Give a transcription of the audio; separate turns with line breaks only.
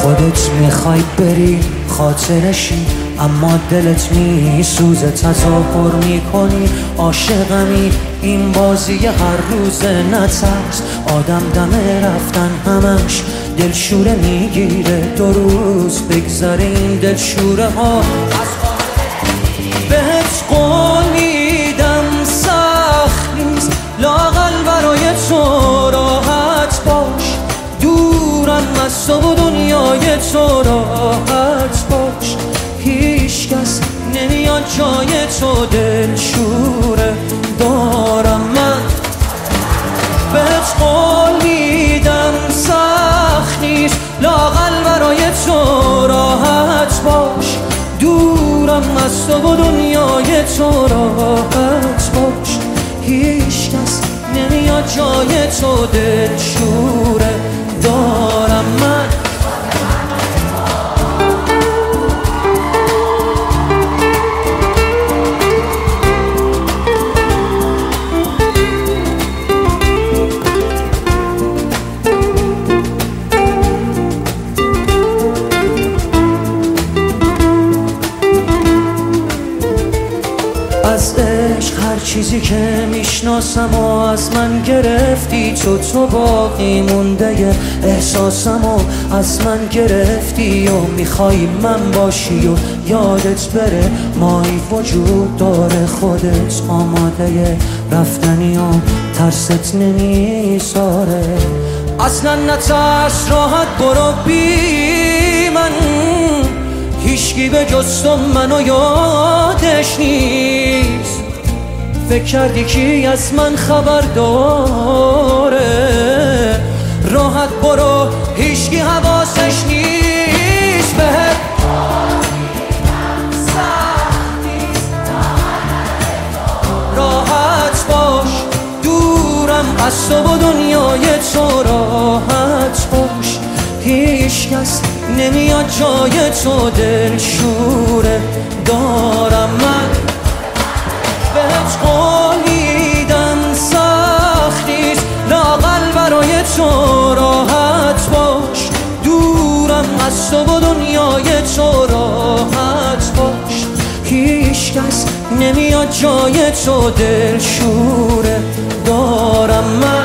خودت میخوای بری خاطرشی، اما دلت میسوزه تظاهر میکنی عاشقمی. این بازی هر روز نترس، آدم دم رفتن همش دلشوره میگیره. 2 روز بگذره این دلشوره ها. بهت قول میدم سخت نیست، لااقل برای تو راحت باش. دورم از تو و دنیای تو راحت باش. هیچ کس نمیاد جای تو دلشوره دارم من. بهت قول میدم سخت نیست، لااقل برای تو راحت باش. دورم از تو و دنیای تو راحت باش. هیچ کس نمیاد جای تو دلشوره دارم من. از عشق هر چیزی که میشناسم و از من گرفتی تو باقی مونده احساسم و از من گرفتی و میخوای من باشی و یادت بره مایی وجود داره. خودت آماده رفتنی و ترست نمیذاره. اصلا نترس راحت برو بی من، هیچکی به جز تو منو یادش نیست. فکر کردی کی از من خبر داره؟ راحت برو هیچکی حواسش نیست. بهت راحت باش. دورم از تو و دنیای تو راحت باش. هیچ کس نمیاد جای تو دلشوره دارم من. بهت قول میدم سخت نیست، لااقل برای تو راحت باش. دورم از تو و دنیای تو راحت باش. هیچ کس نمیاد جای تو دلشوره دارم من.